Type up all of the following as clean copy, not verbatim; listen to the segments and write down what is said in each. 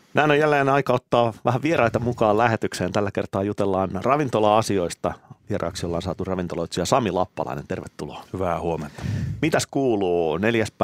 Näin on jälleen aika ottaa vähän vieraita mukaan lähetykseen. Tällä kertaa jutellaan ravintola-asioista. Vieraaksi ollaan saatu ravintoloitsija Sami Lappalainen. Tervetuloa. Hyvää huomenta. Mitäs kuuluu?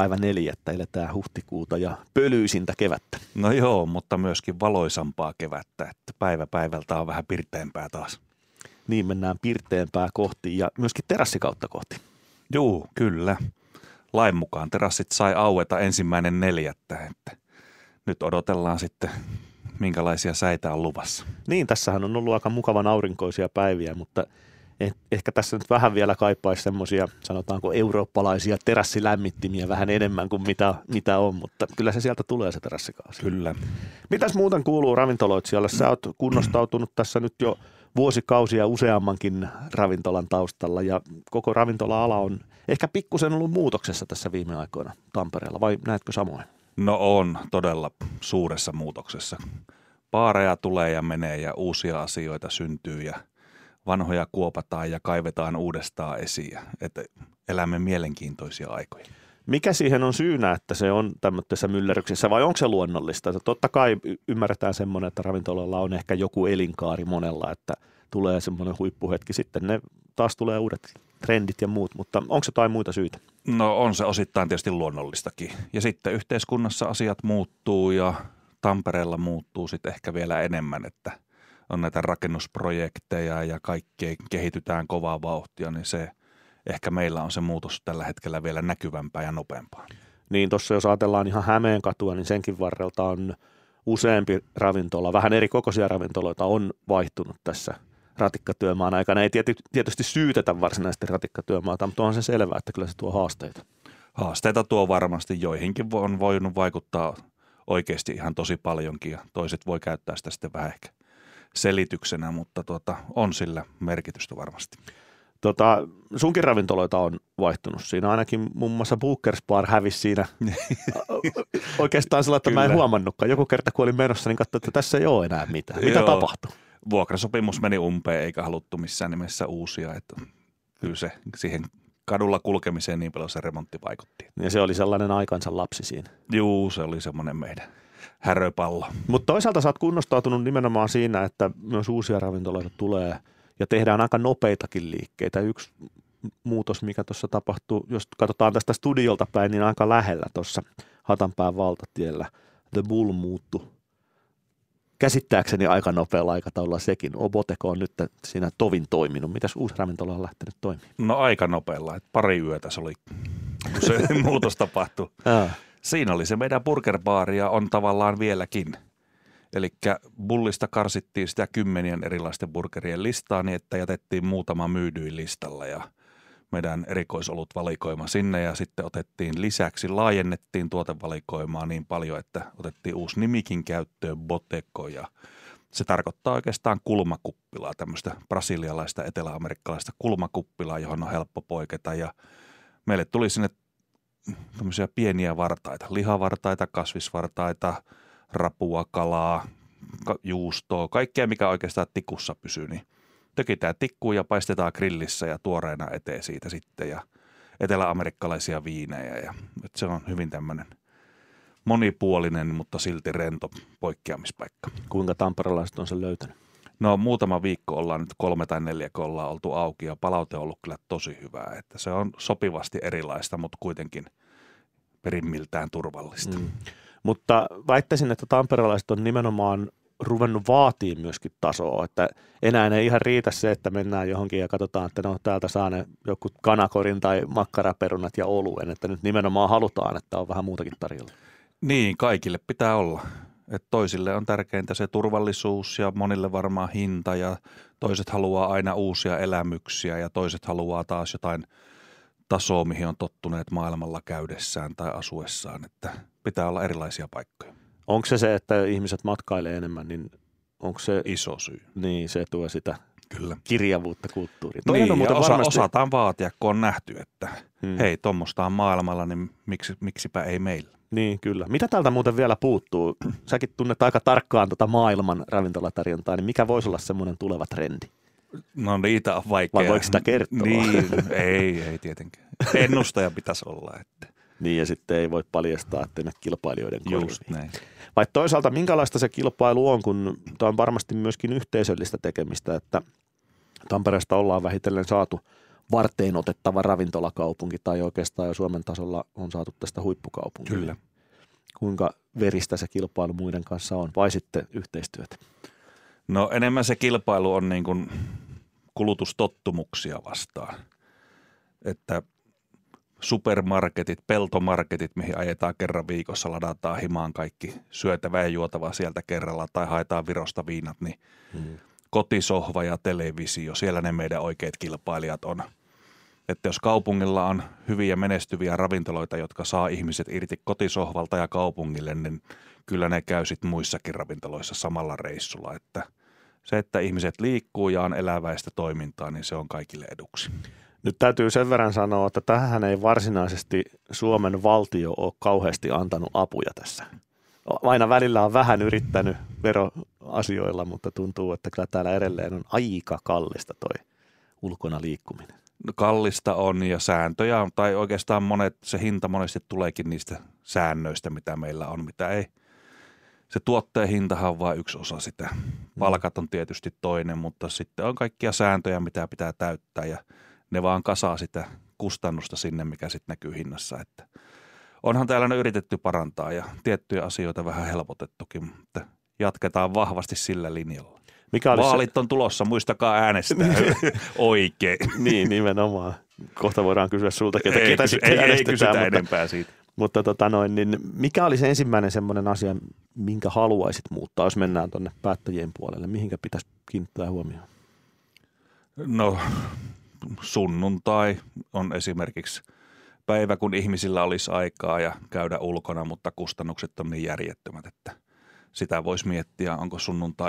4.4. eletään huhtikuuta ja pölyisintä kevättä. No joo, mutta myöskin valoisampaa kevättä. Että päivä päivältä on vähän pirteämpää taas. Niin, mennään pirteämpää kohti ja myöskin terassikautta kohti. Juu, kyllä. Lain mukaan terassit sai aueta 1.4. Että nyt odotellaan sitten, minkälaisia säitä on luvassa. Niin, tässähän on ollut aika mukavan aurinkoisia päiviä, mutta ehkä tässä nyt vähän vielä kaipaisi semmoisia, sanotaanko eurooppalaisia terassilämmittimiä vähän enemmän kuin mitä on, mutta kyllä se sieltä tulee se terassikausi. Kyllä. Mitäs muuten kuuluu ravintoloitsijalle? Sä oot kunnostautunut tässä nyt jo vuosikausia useammankin ravintolan taustalla ja koko ravintola-ala on ehkä pikkusen ollut muutoksessa tässä viime aikoina Tampereella, vai näetkö samoin? No on todella suuressa muutoksessa. Baareja tulee ja menee ja uusia asioita syntyy ja vanhoja kuopataan ja kaivetaan uudestaan esiin. Että elämme mielenkiintoisia aikoja. Mikä siihen on syynä, että se on tämmöisessä myllerryksessä vai onko se luonnollista? Totta kai ymmärretään semmoinen, että ravintolalla on ehkä joku elinkaari monella, että tulee semmoinen huippuhetki. Sitten ne taas tulee uudet trendit ja muut, mutta onko se jotain muita syitä? No on se osittain tietysti luonnollistakin. Ja sitten yhteiskunnassa asiat muuttuu ja Tampereella muuttuu sitten ehkä vielä enemmän, että on näitä rakennusprojekteja ja kaikkea kehitytään kovaa vauhtia, niin se ehkä meillä on se muutos tällä hetkellä vielä näkyvämpää ja nopeampaa. Niin tuossa jos ajatellaan ihan Hämeenkatua, niin senkin varrelta on useampi ravintola, vähän eri kokoisia ravintoloita on vaihtunut tässä ratikkatyömaan aikana. Ei tietysti syytetä varsinaisesti ratikkatyömaata, mutta onhan se selvää, että kyllä se tuo haasteita. Haasteita tuo varmasti, joihinkin on voinut vaikuttaa oikeasti ihan tosi paljonkin ja toiset voi käyttää sitä sitten vähän ehkä selityksenä, mutta on sillä merkitystä varmasti. Sunkin ravintoloita on vaihtunut siinä, ainakin muun muassa Bookers Bar hävisi siinä oikeastaan sillä, että mä en huomannutkaan. Joku kerta kun olin menossa, niin katsoin, että tässä ei ole enää mitään. Mitä tapahtui? Vuokrasopimus meni umpeen eikä haluttu missään nimessä uusia, että kyllä se siihen kadulla kulkemiseen niin paljon se remontti vaikutti. Ja se oli sellainen aikansa lapsi siinä. Juu, se oli semmoinen meidän häröpallo. Mutta toisaalta sä oot kunnostautunut nimenomaan siinä, että myös uusia ravintoloita tulee ja tehdään aika nopeitakin liikkeitä. Yksi muutos, mikä tuossa tapahtuu, jos katsotaan tästä studiolta päin, niin aika lähellä tuossa Hatanpään valtatiellä The Bull muuttui. Käsittääkseni aika nopealla aikataululla sekin. Oboteko on nyt siinä tovin toiminut. Mitäs uusi ravintola on lähtenyt toimimaan? No aika nopealla. Että pari yötä se oli, kun se muutos tapahtui. Siinä oli se meidän burgerbaari ja on tavallaan vieläkin. Eli Bullista karsittiin sitä 10 erilaisten burgerien listaa niin, että jätettiin muutama myydyin listalla ja meidän erikoisolut valikoima sinne ja sitten otettiin lisäksi, laajennettiin tuotevalikoimaa niin paljon, että otettiin uusi nimikin käyttöön, Boteco, ja se tarkoittaa oikeastaan kulmakuppilaa, tämmöistä brasilialaista, eteläamerikkalaista kulmakuppilaa, johon on helppo poiketa ja meille tuli sinne tämmöisiä pieniä vartaita, lihavartaita, kasvisvartaita, rapua, kalaa, juustoa, kaikkea mikä oikeastaan tikussa pysyy, niin tökitään tikkuun ja paistetaan grillissä ja tuoreena eteen siitä sitten ja eteläamerikkalaisia viinejä. Ja, se on hyvin tämmöinen monipuolinen, mutta silti rento poikkeamispaikka. Kuinka tamperelaiset on sen löytänyt? No muutama viikko ollaan nyt 3 tai 4, kun ollaan oltu auki ja palaute on ollut kyllä tosi hyvää. Että se on sopivasti erilaista, mutta kuitenkin perimmiltään turvallista. Mutta väittäisin, että tamperelaiset on nimenomaan ruvennut vaatii myöskin tasoa, että enää ei ihan riitä se, että mennään johonkin ja katsotaan, että no täältä saa ne joku kanakorin tai makkaraperunat ja oluen, että nyt nimenomaan halutaan, että on vähän muutakin tarjolla. Niin, kaikille pitää olla. Että toisille on tärkeintä se turvallisuus ja monille varmaan hinta ja toiset haluaa aina uusia elämyksiä ja toiset haluaa taas jotain tasoa, mihin on tottuneet maailmalla käydessään tai asuessaan, että pitää olla erilaisia paikkoja. Onko se, että ihmiset matkailee enemmän, niin onko se iso syy? Niin, se tuo sitä kyllä kirjavuutta kulttuuriin. Niin, ja osataan vaatia, kun on nähty, että hei, tuommoista on maailmalla, niin miksipä ei meillä. Niin, kyllä. Mitä täältä muuten vielä puuttuu? Säkin tunnet aika tarkkaan maailman ravintolatarjontaa, niin mikä voisi olla semmoinen tuleva trendi? No niitä on vaikea. Vai voiko sitä kertoa? Niin, ei tietenkään. Ennustaja pitäisi olla, että Niin, ja sitten ei voi paljastaa, että ne kilpailijoiden korviin. Just näin. Vai toisaalta, minkälaista se kilpailu on, kun tämä on varmasti myöskin yhteisöllistä tekemistä, että Tampereesta ollaan vähitellen saatu varteen otettava ravintolakaupunki, tai oikeastaan jo Suomen tasolla on saatu tästä huippukaupunkia. Kyllä. Kuinka veristä se kilpailu muiden kanssa on, vai sitten yhteistyötä? No enemmän se kilpailu on niin kuin kulutustottumuksia vastaan, että supermarketit, peltomarketit, mihin ajetaan kerran viikossa, ladataan himaan kaikki syötävää ja juotavaa sieltä kerralla tai haetaan Virosta viinat, niin kotisohva ja televisio, siellä ne meidän oikeat kilpailijat on. Että jos kaupungilla on hyviä menestyviä ravintoloita, jotka saa ihmiset irti kotisohvalta ja kaupungille, niin kyllä ne käy sitten muissakin ravintoloissa samalla reissulla. Että se, että ihmiset liikkuu ja on eläväistä toimintaa, niin se on kaikille eduksi. Nyt täytyy sen verran sanoa, että tähän ei varsinaisesti Suomen valtio ole kauheasti antanut apuja tässä. Aina välillä on vähän yrittänyt veroasioilla, mutta tuntuu, että kyllä täällä edelleen on aika kallista toi ulkona liikkuminen. No kallista on ja sääntöjä on, tai oikeastaan se hinta monesti tuleekin niistä säännöistä, mitä meillä on, mitä ei. Se tuotteen hintahan on vain yksi osa sitä. Palkat on tietysti toinen, mutta sitten on kaikkia sääntöjä, mitä pitää täyttää ja ne vaan kasaa sitä kustannusta sinne, mikä sitten näkyy hinnassa. Että onhan täällä yritetty parantaa ja tiettyjä asioita vähän helpotettukin, mutta jatketaan vahvasti sillä linjalla. Vaalit on tulossa, muistakaa äänestää oikein. Niin, nimenomaan. Kohta voidaan kysyä sulta, ketä sitten äänestetään. Ei kysytä enempää siitä. Mutta niin mikä oli se ensimmäinen semmoinen asia, minkä haluaisit muuttaa, jos mennään tuonne päättäjien puolelle? Mihinkä pitäisi kiinnittää huomioon? No sunnuntai on esimerkiksi päivä, kun ihmisillä olisi aikaa ja käydä ulkona, mutta kustannukset on niin järjettömät, että sitä voisi miettiä, onko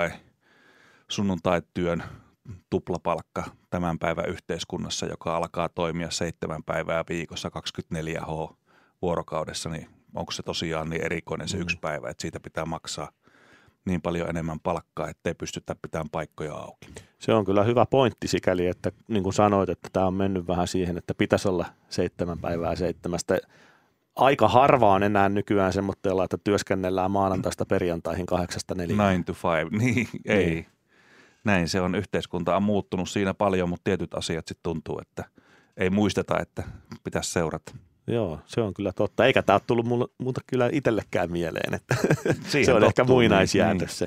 sunnuntaityön tuplapalkka tämän päivän yhteiskunnassa, joka alkaa toimia 7 päivää viikossa 24H vuorokaudessa, niin onko se tosiaan niin erikoinen se yksi päivä, että siitä pitää maksaa niin paljon enemmän palkkaa, ettei pystytä pitämään paikkoja auki. Se on kyllä hyvä pointti sikäli, että niin kuin sanoit, että tämä on mennyt vähän siihen, että pitäisi olla 7 päivää 7. Aika harva on enää nykyään semmoitteella, että työskennellään maanantaista perjantaihin 8–4. 9 to 5, niin ei. Näin se on. Yhteiskunta on muuttunut siinä paljon, mutta tietyt asiat sitten tuntuu, että ei muisteta, että pitäisi seurata. Joo, se on kyllä totta. Eikä tämä ole tullut muuta kyllä itsellekään mieleen, että se on ehkä muinaisjääntö se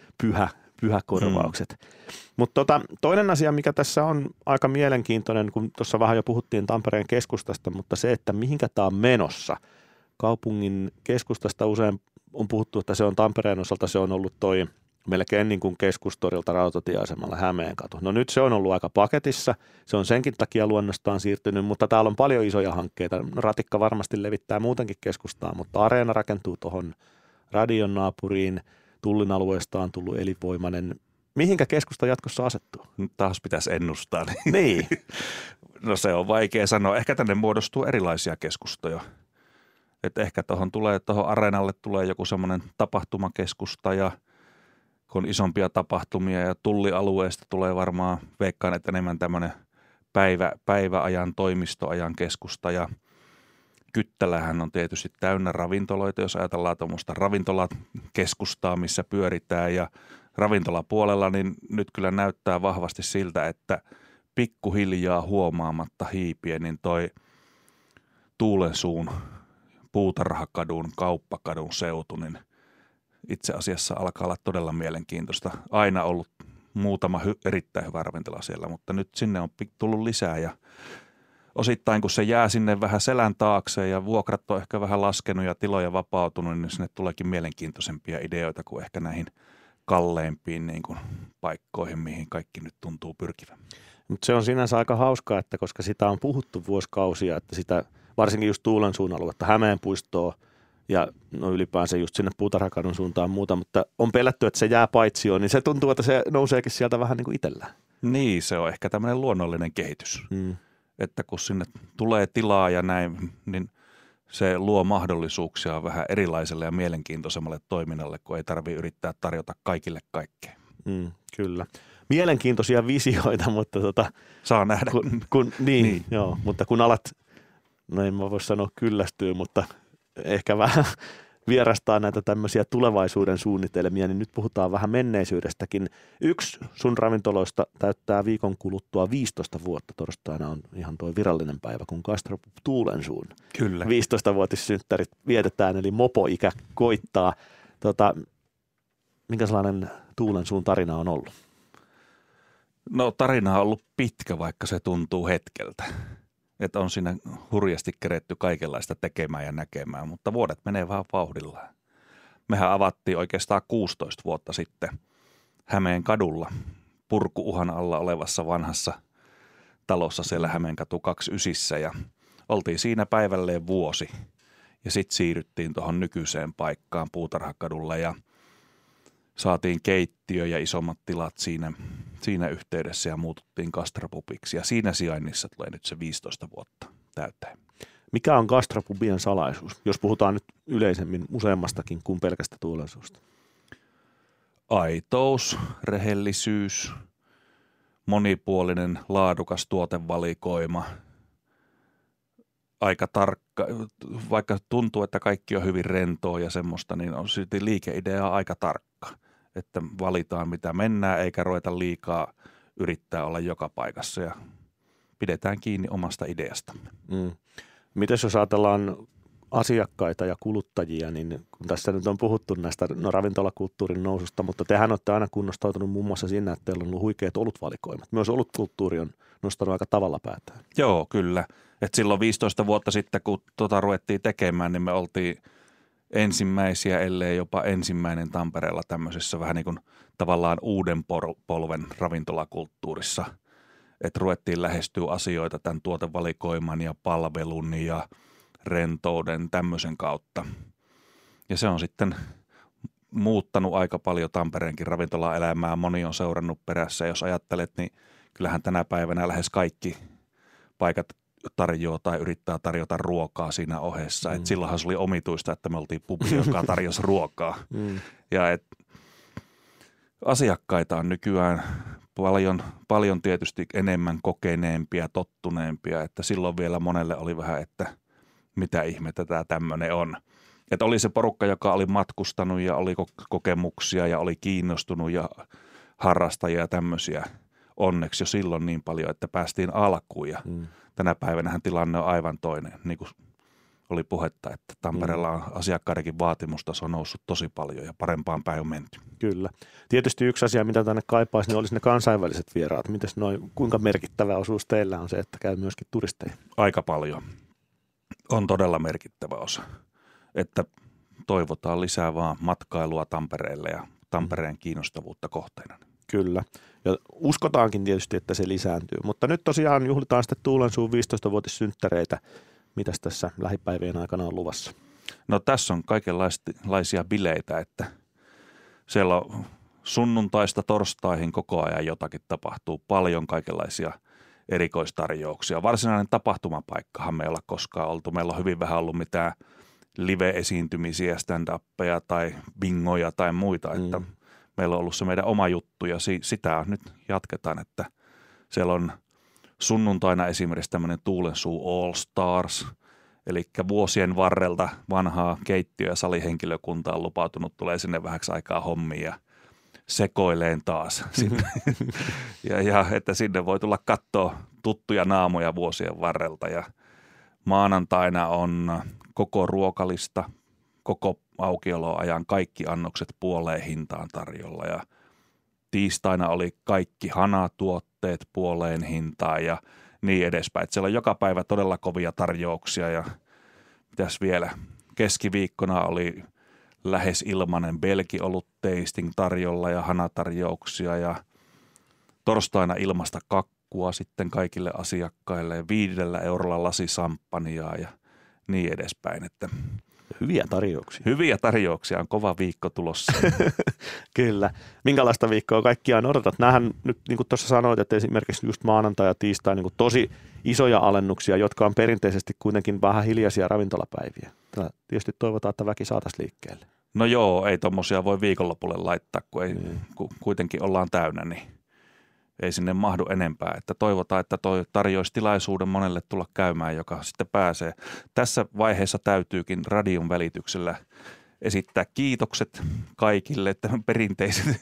pyhäkorvaukset. Mutta toinen asia, mikä tässä on aika mielenkiintoinen, kun tuossa vähän jo puhuttiin Tampereen keskustasta, mutta se, että mihinkä tämä on menossa. Kaupungin keskustasta usein on puhuttu, että se on Tampereen osalta, se on ollut toi melkein niin kuin Keskustorilta rautatieasemalle Hämeenkatu. No nyt se on ollut aika paketissa, se on senkin takia luonnostaan siirtynyt, mutta täällä on paljon isoja hankkeita. Ratikka varmasti levittää muutenkin keskustaa, mutta areena rakentuu tuohon radion naapuriin, Tullin alueesta on tullut elinvoimainen. Mihinkä keskusta jatkossa asettuu? Nyt taas pitäisi ennustaa. Niin. No se on vaikea sanoa. Ehkä tänne muodostuu erilaisia keskustoja. Että ehkä tuohon areenalle tulee joku semmoinen tapahtumakeskusta ja kun on isompia tapahtumia ja tullialueesta tulee varmaan, veikkaan, että enemmän tämmöinen päiväajan, toimistoajan keskusta ja Kyttälähän on tietysti täynnä ravintoloita, jos ajatellaan tuommoista ravintolakeskustaa, missä pyöritään ja ravintolapuolella, niin nyt kyllä näyttää vahvasti siltä, että pikkuhiljaa huomaamatta hiipien, niin toi Tuulensuun, Puutarhakadun, Kauppakadun seutu, niin itse asiassa alkaa olla todella mielenkiintoista. Aina ollut muutama erittäin hyvä ravintola siellä, mutta nyt sinne on tullut lisää ja osittain kun se jää sinne vähän selän taakse ja vuokrat on ehkä vähän laskenut ja tiloja vapautunut, niin sinne tuleekin mielenkiintoisempia ideoita kuin ehkä näihin kalleimpiin niin kuin paikkoihin, mihin kaikki nyt tuntuu pyrkivän. Mutta se on sinänsä aika hauskaa, että koska sitä on puhuttu vuosikausia, että sitä varsinkin just Tuulensuun aluetta, Hämeenpuistoa ja no ylipäänsä just sinne Puutarhakadun suuntaan muuta, mutta on pelätty, että se jää paitsioon, niin se tuntuu, että se nouseekin sieltä vähän niin kuin itsellään. Niin, se on ehkä tämmöinen luonnollinen kehitys, että kun sinne tulee tilaa ja näin, niin se luo mahdollisuuksia vähän erilaiselle ja mielenkiintoisemmalle toiminnalle, kun ei tarvitse yrittää tarjota kaikille kaikkea. Kyllä. Mielenkiintoisia visioita, mutta saa nähdä. Niin, joo, mutta kun alat no en mä voi sanoa kyllästyy, mutta ehkä vähän vierastaa näitä tämmöisiä tulevaisuuden suunnitelmia, niin nyt puhutaan vähän menneisyydestäkin. Yksi sun ravintoloista täyttää viikon kuluttua 15 vuotta. Torstaina on ihan tuo virallinen päivä, kun Gastropub Tuulensuun. Kyllä. 15-vuotissynttärit vietetään, eli mopoikä koittaa. Minkä sellainen Tuulensuun tarina on ollut? No tarina on ollut pitkä, vaikka se tuntuu hetkeltä. Että on siinä hurjasti keretty kaikenlaista tekemään ja näkemään, mutta vuodet menee vähän vauhdillaan. Mehän avattiin oikeastaan 16 vuotta sitten Hämeen kadulla purkuuhan alla olevassa vanhassa talossa siellä Hämeenkatu 29 ja oltiin siinä päivälleen vuosi ja sitten siirryttiin tuohon nykyiseen paikkaan Puutarhakadulle ja saatiin keittiö ja isommat tilat siinä yhteydessä ja muututtiin Gastropubiksi. Ja siinä sijainnissa tulee nyt se 15 vuotta täyteen. Mikä on Gastropubien salaisuus, jos puhutaan nyt yleisemmin useammastakin kuin pelkästä Tuulensuusta? Aitous, rehellisyys, monipuolinen, laadukas tuotevalikoima, aika tarkka, vaikka tuntuu, että kaikki on hyvin rentoa ja semmoista, niin on silti liikeidea aika tarkka. Että valitaan mitä mennään eikä ruveta liikaa yrittää olla joka paikassa ja pidetään kiinni omasta ideastamme. Mites jos ajatellaan asiakkaita ja kuluttajia, niin kun tässä nyt on puhuttu näistä ravintolakulttuurin noususta, mutta tehän olette aina kunnostautunut muun muassa siinä, että teillä on ollut huikeat olutvalikoimat. Myös olutkulttuuri on nostanut aika tavalla päätään. Joo, kyllä. Et silloin 15 vuotta sitten, kun ruvettiin tekemään, niin me oltiin ensimmäisiä, ellei jopa ensimmäinen Tampereella tämmöisessä vähän niin kuin tavallaan uuden polven ravintolakulttuurissa. Että ruvettiin lähestyä asioita tämän tuotevalikoiman ja palvelun ja rentouden tämmöisen kautta. Ja se on sitten muuttanut aika paljon Tampereenkin ravintolaelämää. Moni on seurannut perässä. Jos ajattelet, niin kyllähän tänä päivänä lähes kaikki paikat tarjoaa tai yrittää tarjota ruokaa siinä ohessa. Et silloinhan se oli omituista, että me oltiin pubi, joka tarjosi ruokaa. Ja asiakkaita on nykyään paljon tietysti enemmän kokeneempia, tottuneempia, että silloin vielä monelle oli vähän, että mitä ihmettä tämä tämmöinen on. Että oli se porukka, joka oli matkustanut ja oli kokemuksia ja oli kiinnostunut ja harrastajia ja tämmöisiä. Onneksi jo silloin niin paljon, että päästiin alkuun ja tänä päivänähän tilanne on aivan toinen. Niin kuin oli puhetta, että Tampereella on asiakkaidenkin vaatimustaso noussut tosi paljon ja parempaan päin on menty. Kyllä. Tietysti yksi asia, mitä tänne kaipaisi, niin olisi ne kansainväliset vieraat. Mites kuinka merkittävä osuus teillä on se, että käy myöskin turisteja? Aika paljon. On todella merkittävä osa. Että toivotaan lisää vaan matkailua Tampereelle ja Tampereen kiinnostavuutta kohteena. Kyllä. Ja uskotaankin tietysti, että se lisääntyy. Mutta nyt tosiaan juhlitaan sitten Tuulensuun 15-vuotissynttäreitä. Mitäs tässä lähipäivien aikana on luvassa? No tässä on kaikenlaisia bileitä, että siellä on sunnuntaista torstaihin koko ajan jotakin tapahtuu. Paljon kaikenlaisia erikoistarjouksia. Varsinainen tapahtumapaikkahan meillä ei ole koskaan oltu. Meillä on hyvin vähän ollut mitään live-esiintymisiä, stand-uppeja tai bingoja tai muita, että meillä on ollut se meidän oma juttu ja sitä nyt jatketaan, että siellä on sunnuntaina esimerkiksi tämmöinen Tuulensuu All Stars, eli vuosien varrelta vanhaa keittiö- ja salihenkilökunta on lupautunut, tulee sinne vähäksi aikaa hommia ja sekoileen taas. ja että sinne voi tulla katsoa tuttuja naamoja vuosien varrelta ja maanantaina on koko ruokalista, koko aukioloajan kaikki annokset puoleen hintaan tarjolla ja tiistaina oli kaikki hanatuotteet puoleen hintaan ja niin edespäin. Että siellä on joka päivä todella kovia tarjouksia ja mitäs vielä, keskiviikkona oli lähes ilmainen belgiolut tasting tarjolla ja hanatarjouksia ja torstaina ilmasta kakkua sitten kaikille asiakkaille ja 5 eurolla lasi samppaniaa ja niin edespäin, että hyviä tarjouksia. Hyviä tarjouksia, on kova viikko tulossa. Kyllä. Minkälaista viikkoa kaikkiaan odotat? Nämähän nyt, niin kuin tuossa sanoit, että esimerkiksi just maanantai ja tiistai niin kuin tosi isoja alennuksia, jotka on perinteisesti kuitenkin vähän hiljaisia ravintolapäiviä. Tietysti toivotaan, että väki saataisiin liikkeelle. No joo, ei tommosia voi viikonlopulle laittaa, kun ei, kuitenkin ollaan täynnä, niin ei sinne mahdu enempää. Että toivotaan, että toi tarjoisi tilaisuuden monelle tulla käymään, joka sitten pääsee. Tässä vaiheessa täytyykin radion välityksellä esittää kiitokset kaikille, että perinteiset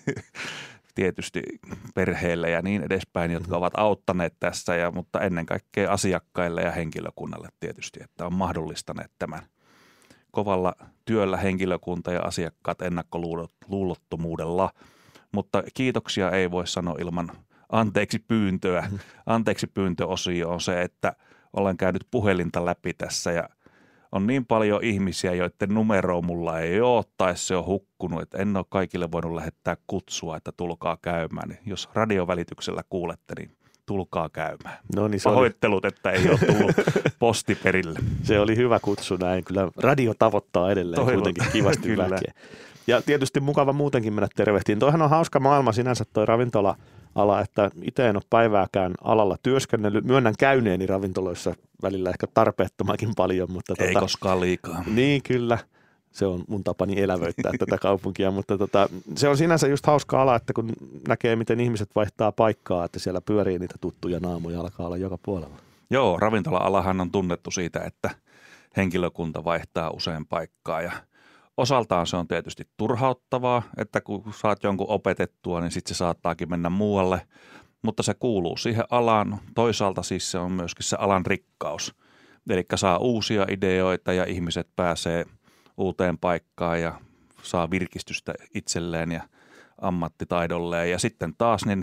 tietysti perheille ja niin edespäin, jotka ovat auttaneet tässä, mutta ennen kaikkea asiakkaille ja henkilökunnalle tietysti, että on mahdollistaneet tämän kovalla työllä henkilökunta ja asiakkaat ennakkoluulottomuudella. Mutta kiitoksia ei voi sanoa ilman anteeksi pyyntöä. Anteeksi pyyntöosio on se, että olen käynyt puhelinta läpi tässä ja on niin paljon ihmisiä, joiden numeroa mulla ei ole tai se on hukkunut, että en ole kaikille voinut lähettää kutsua, että tulkaa käymään. Niin jos radiovälityksellä kuulette, niin tulkaa käymään. No niin, pahoittelut, että ei ole tullut posti perille. Se oli hyvä kutsu näin. Kyllä radio tavoittaa edelleen kuitenkin kivasti väkeä. Ja tietysti mukava muutenkin mennä tervehtiin. Toihan on hauska maailma sinänsä toi ravintola-ala, että itse en ole päivääkään alalla työskennellyt. Myönnän käyneeni ravintoloissa välillä ehkä tarpeettomakin paljon. Mutta ei koskaan liikaa. Niin kyllä. Se on mun tapani elävöittää tätä kaupunkia, mutta se on sinänsä just hauska ala, että kun näkee, miten ihmiset vaihtaa paikkaa, että siellä pyörii niitä tuttuja naamoja, alkaa olla joka puolella. Joo, ravintola-alahan on tunnettu siitä, että henkilökunta vaihtaa usein paikkaa ja osaltaan se on tietysti turhauttavaa, että kun saat jonkun opetettua, niin sitten se saattaakin mennä muualle, mutta se kuuluu siihen alaan. Toisaalta siis se on myöskin se alan rikkaus, eli saa uusia ideoita ja ihmiset pääsee uuteen paikkaan ja saa virkistystä itselleen ja ammattitaidolleen. Ja sitten taas, niin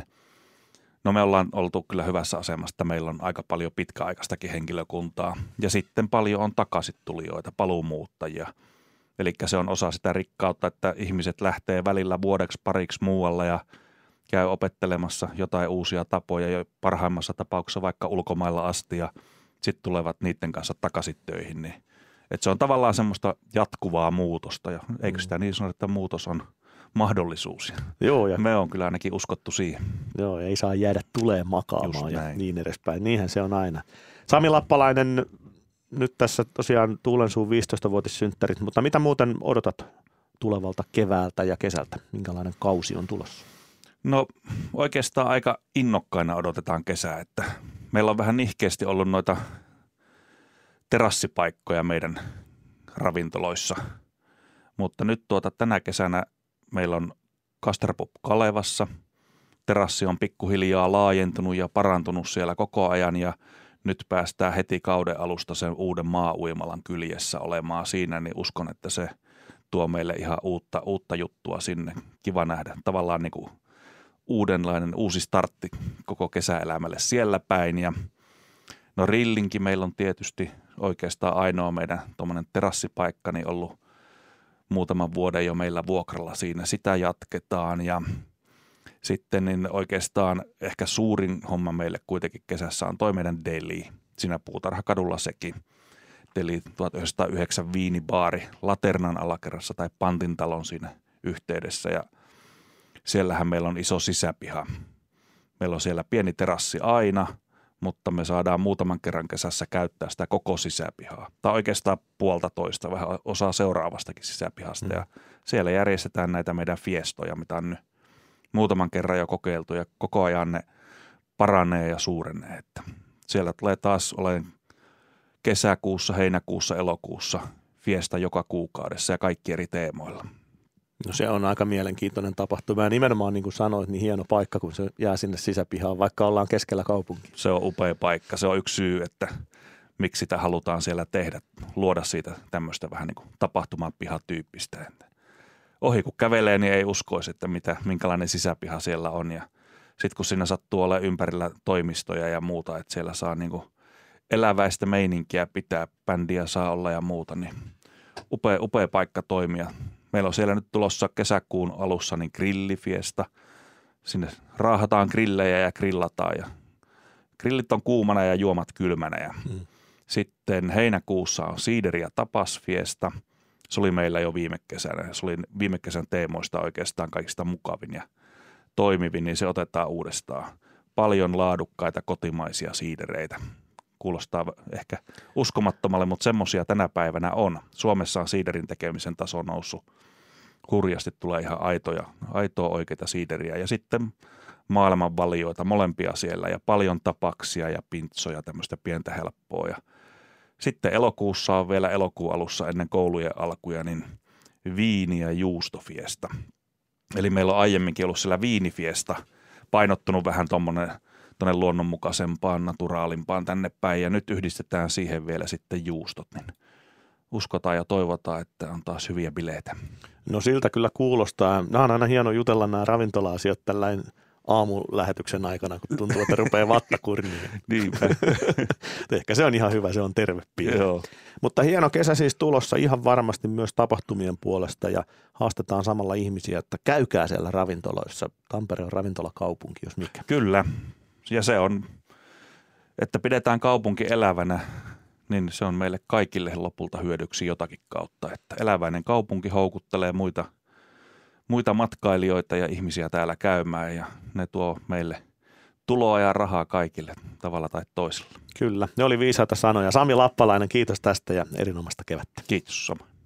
no me ollaan oltu kyllä hyvässä asemassa, että meillä on aika paljon pitkäaikaistakin henkilökuntaa. Ja sitten paljon on takaisintulijoita, paluumuuttajia. Eli se on osa sitä rikkautta, että ihmiset lähtee välillä vuodeksi pariksi muualla ja käy opettelemassa jotain uusia tapoja, jo parhaimmassa tapauksessa vaikka ulkomailla asti ja sitten tulevat niiden kanssa takaisin töihin, niin että se on tavallaan semmoista jatkuvaa muutosta ja eikö sitä niin sanota, että muutos on mahdollisuus. Joo, ja me on kyllä ainakin uskottu siihen. Joo, ei saa jäädä tuleen makaamaan ja niin edespäin. Niinhän se on aina. Sami Lappalainen, nyt tässä tosiaan Tuulensuun 15-vuotissynttärit, mutta mitä muuten odotat tulevalta keväältä ja kesältä? Minkälainen kausi on tulossa? No oikeastaan aika innokkaina odotetaan kesää, että meillä on vähän nihkeästi ollut noita terassipaikkoja meidän ravintoloissa, mutta nyt tänä kesänä meillä on Gastropub Kalevassa. Terassi on pikkuhiljaa laajentunut ja parantunut siellä koko ajan ja nyt päästään heti kauden alusta sen uuden maa-uimalan kyljessä olemaan siinä, niin uskon, että se tuo meille ihan uutta juttua sinne. Kiva nähdä tavallaan niin kuin uudenlainen uusi startti koko kesäelämälle siellä päin ja no Rillinkin meillä on tietysti oikeastaan ainoa meidän tuommoinen terassipaikka niin ollut muutaman vuoden jo meillä vuokralla siinä. Sitä jatketaan ja sitten niin oikeastaan ehkä suurin homma meille kuitenkin kesässä on toi meidän deli. Siinä Puutarhakadulla sekin. Deli 1909 viinibaari Laternan alakerrassa tai Pantintalon siinä yhteydessä ja siellähän meillä on iso sisäpiha. Meillä on siellä pieni terassi aina, mutta me saadaan muutaman kerran kesässä käyttää sitä koko sisäpihaa. Tai oikeastaan puolta vähän osaa seuraavastakin sisäpihasta. Ja siellä järjestetään näitä meidän fiestoja, mitä on nyt muutaman kerran jo kokeiltu ja koko ajan ne paranee ja suurenee. Että siellä tulee taas olemaan kesäkuussa, heinäkuussa, elokuussa fiesta joka kuukaudessa ja kaikki eri teemoilla. No se on aika mielenkiintoinen tapahtuma ja nimenomaan niin kuin sanoit, niin hieno paikka, kun se jää sinne sisäpihaan, vaikka ollaan keskellä kaupunkia. Se on upea paikka. Se on yksi syy, että miksi sitä halutaan siellä tehdä, luoda siitä tämmöistä vähän niin kuin tapahtumapihatyyppistä. Ohi kun kävelee, niin ei uskoisi, että minkälainen sisäpiha siellä on ja sitten kun siinä sattuu olemaan ympärillä toimistoja ja muuta, että siellä saa niin kuin eläväistä meininkiä pitää, bändiä saa olla ja muuta, niin upea paikka toimia. Meillä on siellä nyt tulossa kesäkuun alussa niin grillifiesta. Sinne raahataan grillejä ja grillataan ja grillit on kuumana ja juomat kylmänä. Ja sitten heinäkuussa on siideri- ja tapasfiesta. Se oli meillä jo viime kesänä. Se oli viime kesän teemoista oikeastaan kaikista mukavin ja toimivin, niin se otetaan uudestaan. Paljon laadukkaita kotimaisia siidereitä. Kuulostaa ehkä uskomattomalle, mutta semmoisia tänä päivänä on. Suomessa on siiderin tekemisen taso noussut hurjasti, tulee ihan aitoa oikeita siideriä. Ja sitten maailmanvalioita, molempia siellä ja paljon tapaksia ja pintsoja, tämmöistä pientä helppoa. Ja sitten elokuussa on vielä elokuun alussa ennen koulujen alkuja niin viini- ja juustofiesta. Eli meillä on aiemminkin ollut siellä viinifiesta, painottunut vähän tuonne luonnonmukaisempaan, naturaalimpaan tänne päin ja nyt yhdistetään siihen vielä sitten juustot, niin uskotaan ja toivotaan, että on taas hyviä bileitä. No siltä kyllä kuulostaa. Nämä on aina hieno jutella nämä ravintola-asiat tällainen aamulähetyksen aikana, kun tuntuu, että rupeaa vattakurniin. Niinpä. Ehkä se on ihan hyvä, se on terve piirre. Joo. Mutta hieno kesä siis tulossa ihan varmasti myös tapahtumien puolesta ja haastetaan samalla ihmisiä, että käykää siellä ravintoloissa. Tampere on ravintolakaupunki, jos mikä. Kyllä. Ja se on, että pidetään kaupunki elävänä, niin se on meille kaikille lopulta hyödyksi jotakin kautta. Että eläväinen kaupunki houkuttelee muita matkailijoita ja ihmisiä täällä käymään ja ne tuo meille tuloa ja rahaa kaikille tavalla tai toisella. Kyllä, ne oli viisaita sanoja. Sami Lappalainen, kiitos tästä ja erinomaista kevättä. Kiitos sama.